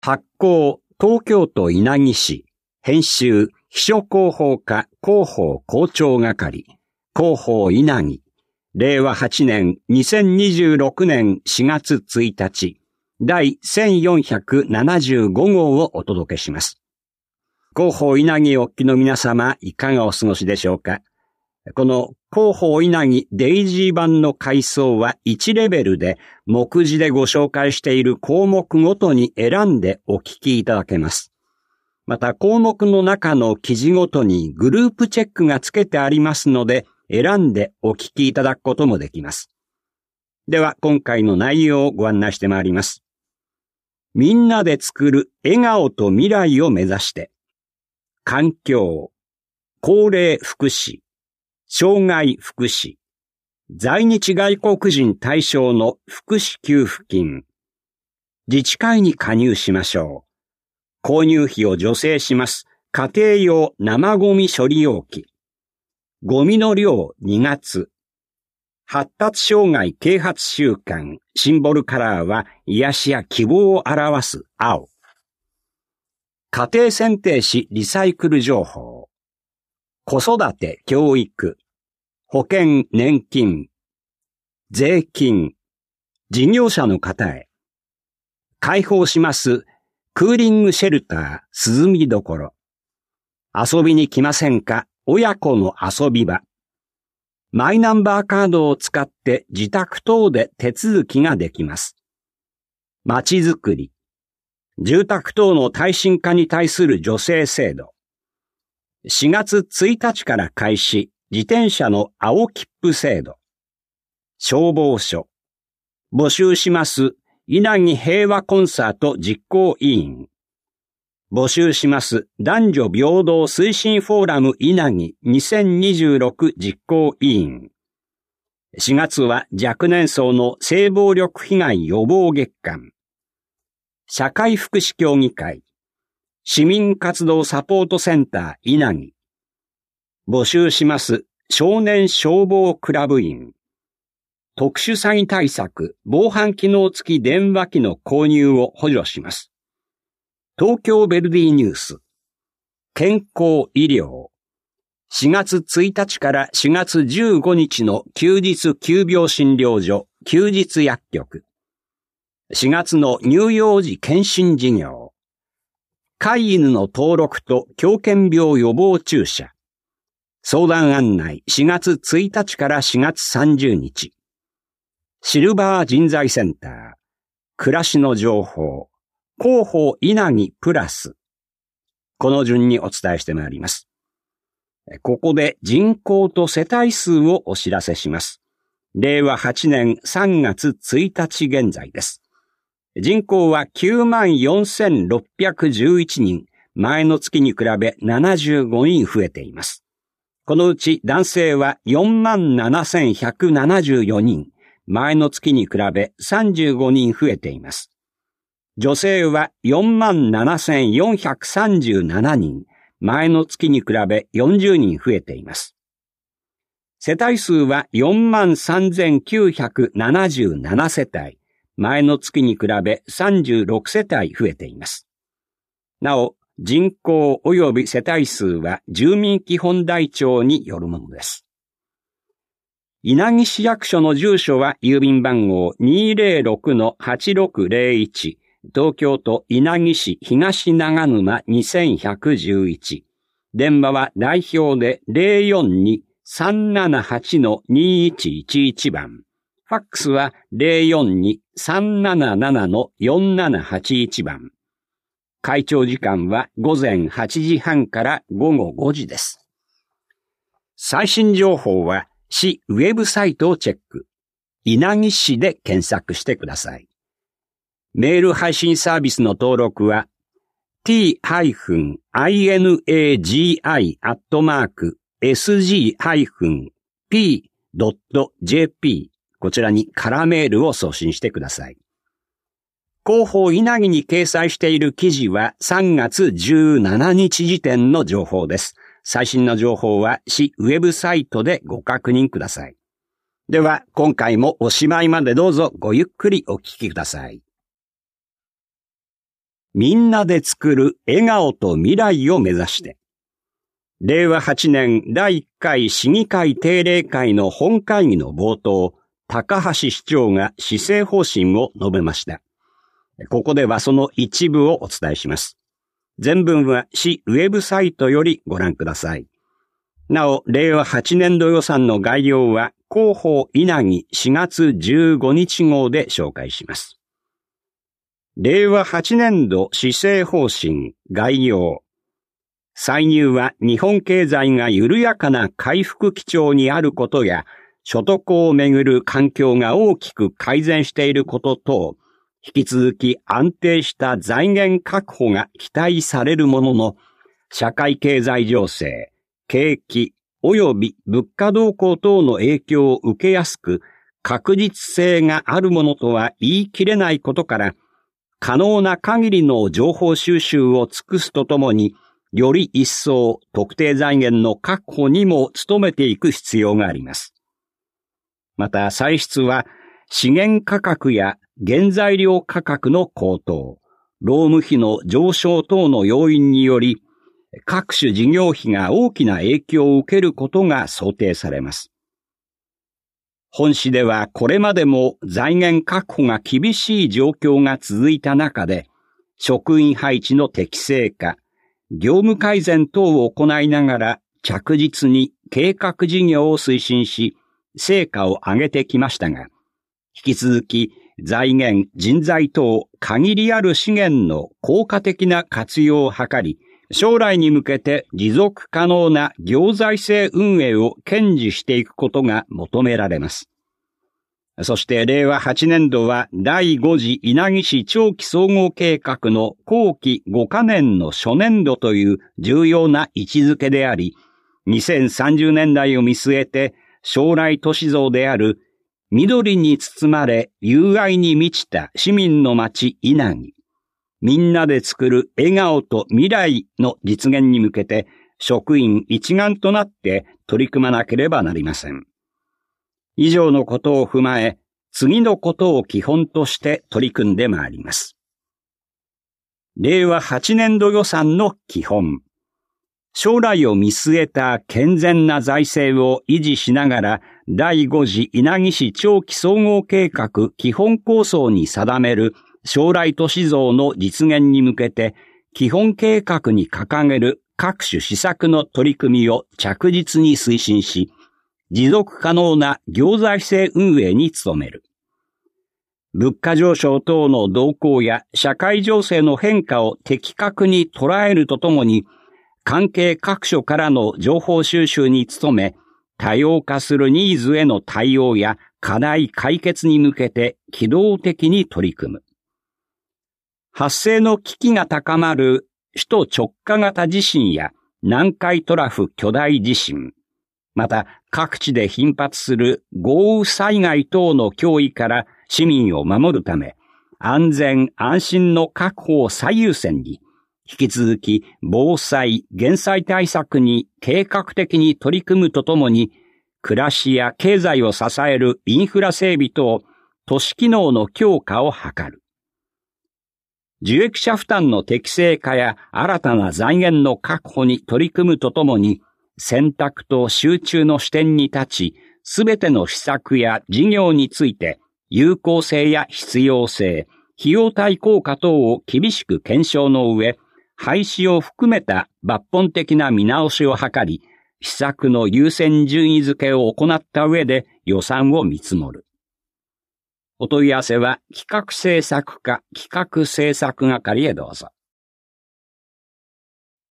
発行、東京都稲城市。編集、秘書広報課広報校長係。広報稲城。令和8年2026年4月1日。第1475号をお届けします。広報稲城お聞きの皆様、いかがお過ごしでしょうか。この広報稲城デイジー版の階層は1レベルで、目次でご紹介している項目ごとに選んでお聞きいただけます。また項目の中の記事ごとにグループチェックがつけてありますので、選んでお聞きいただくこともできます。では今回の内容をご案内してまいります。みんなで作る笑顔と未来を目指して、環境、高齢福祉、障害福祉、在日外国人対象の福祉給付金、自治会に加入しましょう。購入費を助成します。家庭用生ゴミ処理容器。ゴミの量2月。発達障害啓発週間。シンボルカラーは癒しや希望を表す青。家庭選定士リサイクル情報。子育て教育。保険年金。税金。事業者の方へ。開放しますクーリングシェルター涼みどころ。遊びに来ませんか親子の遊び場。マイナンバーカードを使って自宅等で手続きができます。まちづくり。住宅等の耐震化に対する助成制度。4月1日から開始、自転車の青切符制度。消防署。募集します稲城平和コンサート実行委員。募集します男女平等推進フォーラム稲城2026実行委員。4月は若年層の性暴力被害予防月間。社会福祉協議会。市民活動サポートセンター稲城。募集します少年消防クラブ員。特殊詐欺対策防犯機能付き電話機の購入を補助します。東京ベルディニュース。健康医療。4月1日から4月15日の休日急病診療所、休日薬局。4月の乳幼児検診事業。飼い犬の登録と狂犬病予防注射。相談案内4月1日から4月30日。シルバー人材センター。暮らしの情報。広報稲城プラス。この順にお伝えしてまいります。ここで人口と世帯数をお知らせします。令和8年3月1日現在です。人口は 94,611 人、前の月に比べ75人増えています。このうち男性は 47,174 人、前の月に比べ35人増えています。女性は 47,437 人、前の月に比べ40人増えています。世帯数は 43,977 世帯、前の月に比べ36世帯増えています。なお、人口及び世帯数は住民基本台帳によるものです。稲城市役所の住所は郵便番号 206-8601、東京都稲城市東長沼2111。電話は代表で 042-378-2111 番。ファックスは 042-377-4781 番。開庁時間は午前8時半から午後5時です。最新情報は市ウェブサイトをチェック。稲城市で検索してください。メール配信サービスの登録は t-inagi@sg-p.jp こちらにカラーメールを送信してください。広報稲城に掲載している記事は3月17日時点の情報です。最新の情報は市ウェブサイトでご確認ください。では今回もおしまいまでどうぞごゆっくりお聞きください。 みんなで作る笑顔と未来を目指して、令和8年第1回市議会定例会の本会議の冒頭、高橋市長が施政方針を述べました。ここではその一部をお伝えします。全文は市ウェブサイトよりご覧ください。なお、令和8年度予算の概要は広報稲城4月15日号で紹介します。令和8年度施政方針概要。歳入は日本経済が緩やかな回復基調にあることや、所得をめぐる環境が大きく改善していることと、引き続き安定した財源確保が期待されるものの、社会経済情勢、景気及び物価動向等の影響を受けやすく、確実性があるものとは言い切れないことから、可能な限りの情報収集を尽くすとともに、より一層特定財源の確保にも努めていく必要があります。また歳出は資源価格や原材料価格の高騰、労務費の上昇等の要因により、各種事業費が大きな影響を受けることが想定されます。本市ではこれまでも財源確保が厳しい状況が続いた中で、職員配置の適正化、業務改善等を行いながら着実に計画事業を推進し、成果を上げてきましたが、引き続き財源、人材等限りある資源の効果的な活用を図り、将来に向けて持続可能な行財政運営を堅持していくことが求められます。そして令和8年度は第5次稲城市長期総合計画の後期5カ年の初年度という重要な位置づけであり、2030年代を見据えて将来都市像である緑に包まれ友愛に満ちた市民の街稲城、みんなで作る笑顔と未来の実現に向けて職員一丸となって取り組まなければなりません。以上のことを踏まえ、次のことを基本として取り組んでまいります。令和8年度予算の基本。将来を見据えた健全な財政を維持しながら、第5次稲城市長期総合計画基本構想に定める将来都市像の実現に向けて、基本計画に掲げる各種施策の取り組みを着実に推進し、持続可能な行財政運営に努める。物価上昇等の動向や社会情勢の変化を的確に捉えるとともに、関係各所からの情報収集に努め、多様化するニーズへの対応や課題解決に向けて機動的に取り組む。発生の危機が高まる首都直下型地震や南海トラフ巨大地震、また各地で頻発する豪雨災害等の脅威から市民を守るため、安全安心の確保を最優先に、引き続き防災・減災対策に計画的に取り組むとともに、暮らしや経済を支えるインフラ整備等、都市機能の強化を図る。受益者負担の適正化や新たな財源の確保に取り組むとともに、選択と集中の視点に立ち、すべての施策や事業について、有効性や必要性、費用対効果等を厳しく検証の上、廃止を含めた抜本的な見直しを図り、施策の優先順位付けを行った上で予算を見積もる。お問い合わせは企画政策課企画政策係へどうぞ。